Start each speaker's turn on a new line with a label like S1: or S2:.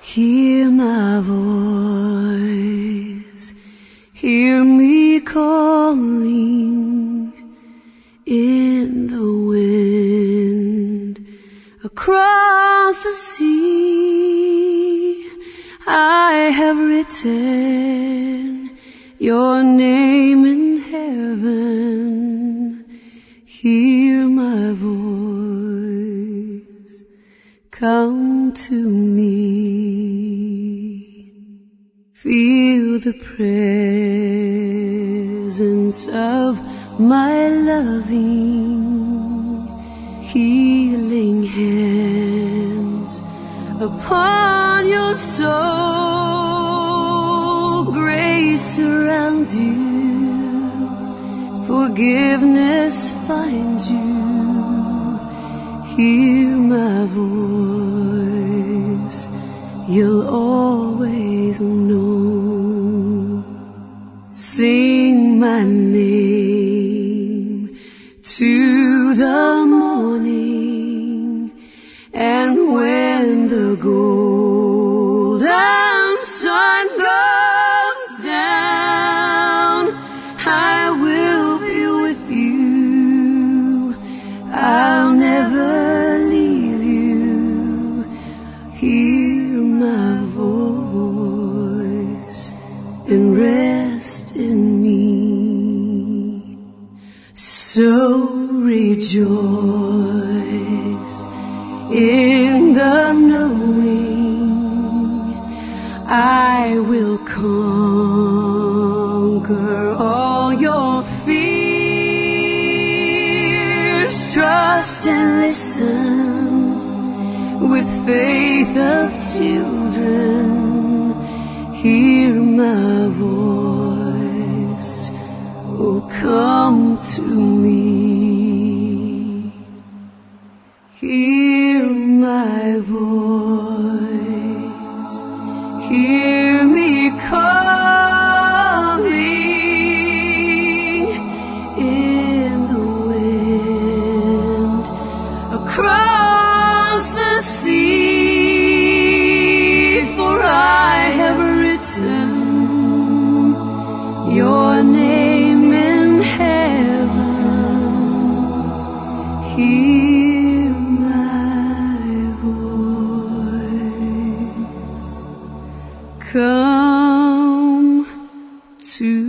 S1: Hear my voice, hear me calling in the wind, across the sea. I have written your name in heaven. Hear my voice, come to me. Feel the presence of my loving, healing hands upon your soul. Grace surrounds you, forgiveness finds you. Hear my voice, you'll always know. Sing my name to the morning, and when the golden sun goes down, I will be with you. I'll never leave you. Hear my voice and rest in me. So rejoice in the knowing I will conquer all your fears. Trust and listen with faith of children. Hear my voice, oh come to me. Hear my voice, hear me calling in the wind, across the sea. For I have written your name in heaven. Hear my voice, come to